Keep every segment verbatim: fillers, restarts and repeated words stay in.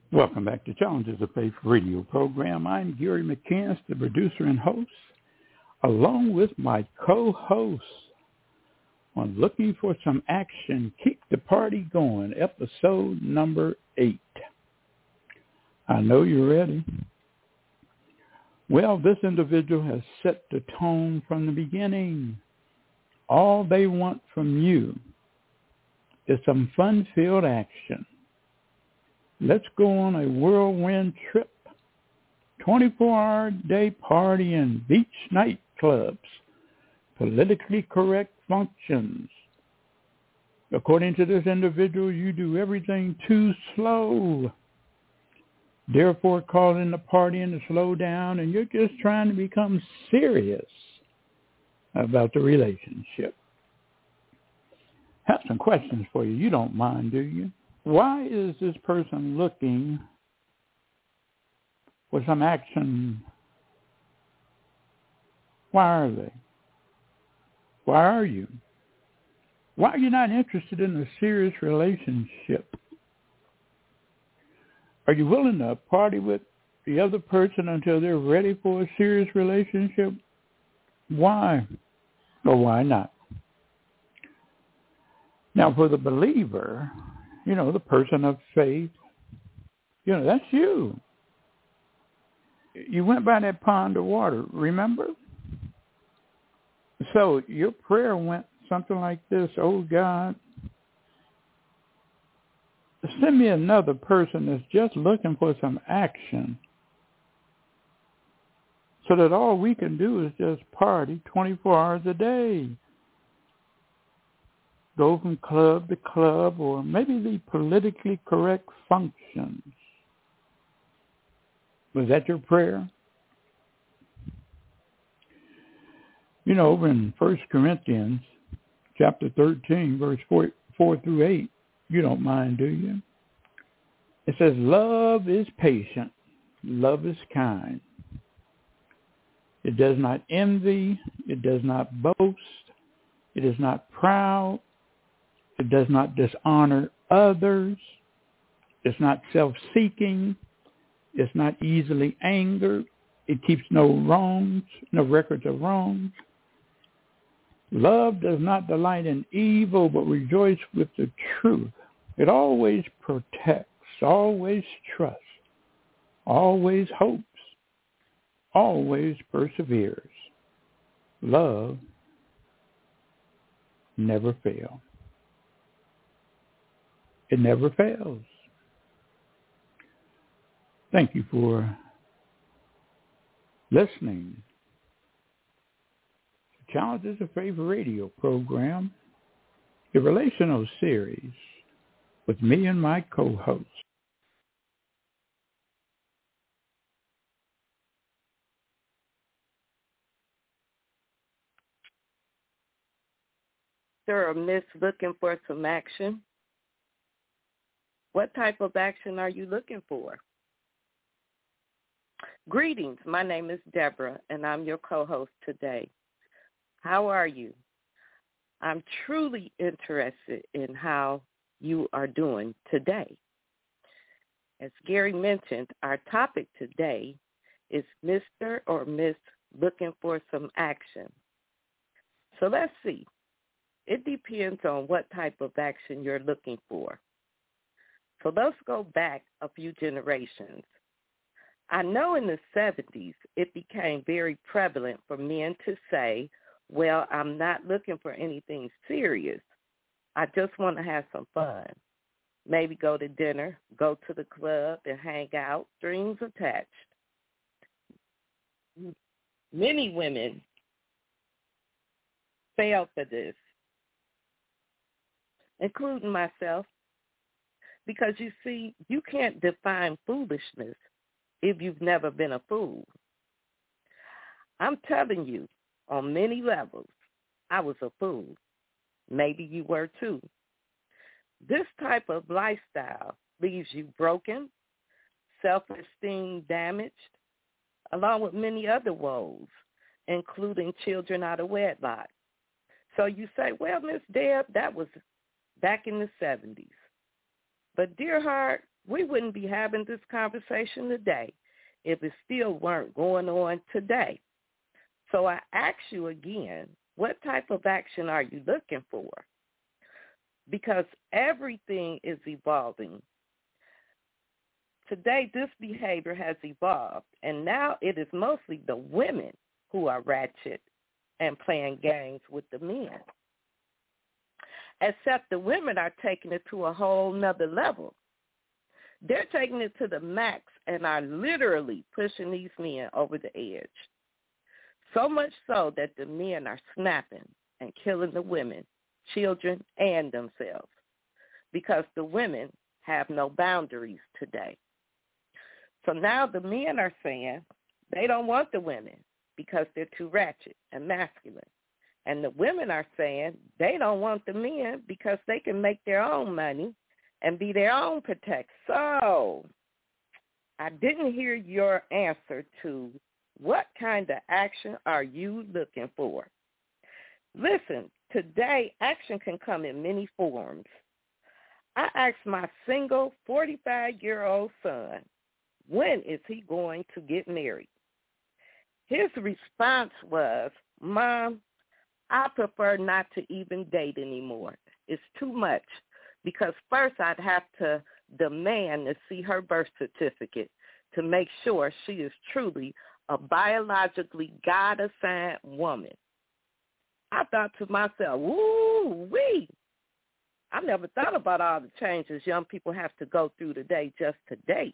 Welcome back to Challenges of Faith radio program. I'm Gary McCants, the producer and host, along with my co-host on Looking for Some Action, Keep the Party Going, episode number eight. I know you're ready. Well, this individual has set the tone from the beginning. All they want from you is some fun-filled action. Let's go on a whirlwind trip, twenty-four hour day partying, beach nightclubs, politically correct functions. According to this individual, you do everything too slow. Therefore, calling the partying to slow down, and you're just trying to become serious about the relationship. Have some questions for you. You don't mind, do you? Why is this person looking for some action? Why are they? Why are you? Why are you not interested in a serious relationship? Are you willing to party with the other person until they're ready for a serious relationship? Why? Or why not? Now, for the believer, you know, the person of faith, you know, that's you. You went by that pond of water, remember? So your prayer went something like this: oh, God, send me another person that's just looking for some action so that all we can do is just party twenty-four hours a day. Go from club to club, or maybe the politically correct functions. Was that your prayer? You know, over in First Corinthians chapter thirteen, verse four, four through eight, you don't mind, do you? It says, love is patient. Love is kind. It does not envy. It does not boast. It is not proud. It does not dishonor others. It's not self-seeking. It's not easily angered. It keeps no wrongs, no records of wrongs. Love does not delight in evil, but rejoice with the truth. It always protects, always trusts, always hopes, always perseveres. Love never fails. It never fails. Thank you for listening to Challenges of Faith radio program, the relational series with me and my co-host. Sir, Miss looking for some action. What type of action are you looking for? Greetings. My name is Deborah, and I'm your co-host today. How are you? I'm truly interested in how you are doing today. As Gary mentioned, our topic today is Mister or Miss looking for some action. So let's see. It depends on what type of action you're looking for. So let's go back a few generations. I know in the seventies, it became very prevalent for men to say, well, I'm not looking for anything serious. I just want to have some fun. Maybe go to dinner, go to the club and hang out, strings attached. Many women fail for this, including myself. Because, you see, you can't define foolishness if you've never been a fool. I'm telling you, on many levels, I was a fool. Maybe you were too. This type of lifestyle leaves you broken, self-esteem damaged, along with many other woes, including children out of wedlock. So you say, well, Miss Deb, that was back in the seventies. But dear heart, We wouldn't be having this conversation today if it still weren't going on today. So I ask you again, what type of action are you looking for? Because everything is evolving. Today, this behavior has evolved, and now it is mostly the women who are ratchet and playing games with the men. Except the women are taking it to a whole nother level. They're taking it to the max and are literally pushing these men over the edge. So much so that the men are snapping and killing the women, children, and themselves because the women have no boundaries today. So now the men are saying they don't want the women because they're too ratchet and masculine. And the women are saying they don't want the men because they can make their own money and be their own protect. So I didn't hear your answer to what kind of action are you looking for? Listen, today action can come in many forms. I asked my single forty-five-year-old son, when is he going to get married? His response was, Mom, I prefer not to even date anymore. It's too much because first I'd have to demand to see her birth certificate to make sure she is truly a biologically God-assigned woman. I thought to myself, woo-wee. I never thought about all the changes young people have to go through today just to date.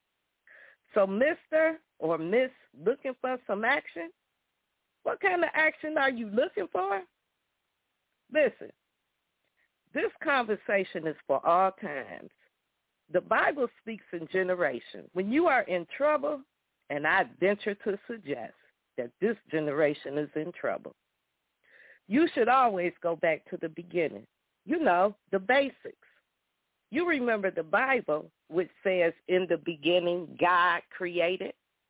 So Mister or Miss looking for some action? What kind of action are you looking for? Listen, this conversation is for all times. The Bible speaks in generations. When you are in trouble, and I venture to suggest that this generation is in trouble, you should always go back to the beginning. You know, the basics. You remember the Bible, which says, in the beginning, God created.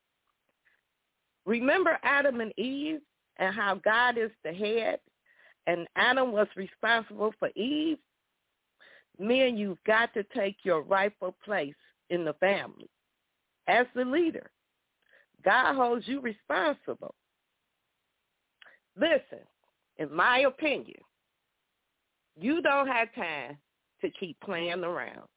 Remember Adam and Eve and how God is the head and Adam was responsible for Eve? Men, you've got to take your rightful place in the family as the leader. God holds you responsible. Listen, in my opinion, you don't have time to keep playing around.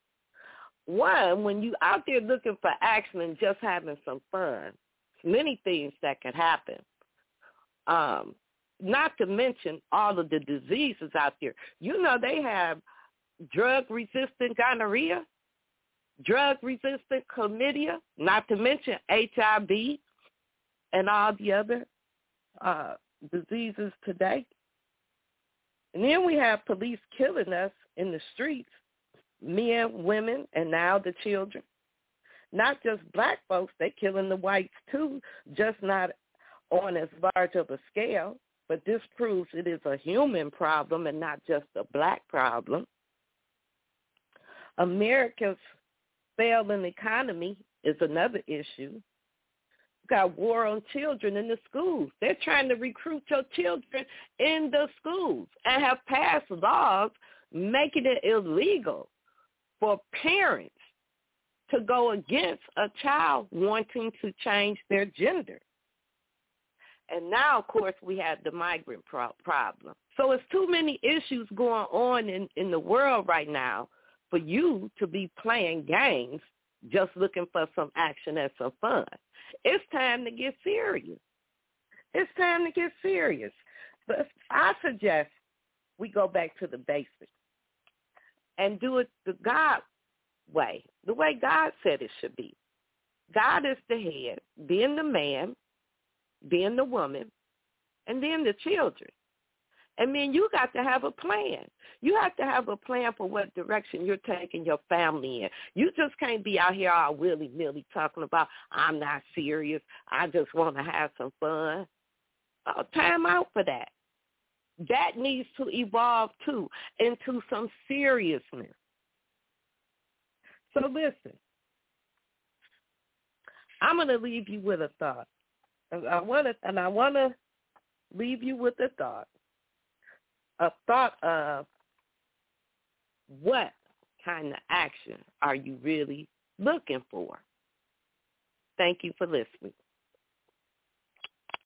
One, when you out there looking for action and just having some fun, many things that could happen. Um, not to mention all of the diseases out there. You know they have drug-resistant gonorrhea, drug-resistant chlamydia, not to mention H I V and all the other uh, diseases today. And then we have police killing us in the streets, men, women, and now the children. Not just black folks, they're killing the whites too, just not on as large of a scale. But this proves it is a human problem and not just a black problem. America's failing economy is another issue. We've got war on children in the schools. They're trying to recruit your children in the schools and have passed laws making it illegal for parents to go against a child wanting to change their gender. And now, of course, we have the migrant pro- problem. So it's too many issues going on in, in the world right now for you to be playing games just looking for some action and some fun. It's time to get serious. It's time to get serious. But I suggest we go back to the basics and do it the God way, the way God said it should be. God is the head, then the man, then the woman, and then the children. And then you got to have a plan. You have to have a plan for what direction you're taking your family in. You just can't be out here all willy-nilly talking about, I'm not serious, I just want to have some fun. Oh, time out for that. That needs to evolve, too, into some seriousness. So listen, I'm going to leave you with a thought. I want to, and I want to leave you with a thought. A thought of what kind of action are you really looking for? Thank you for listening.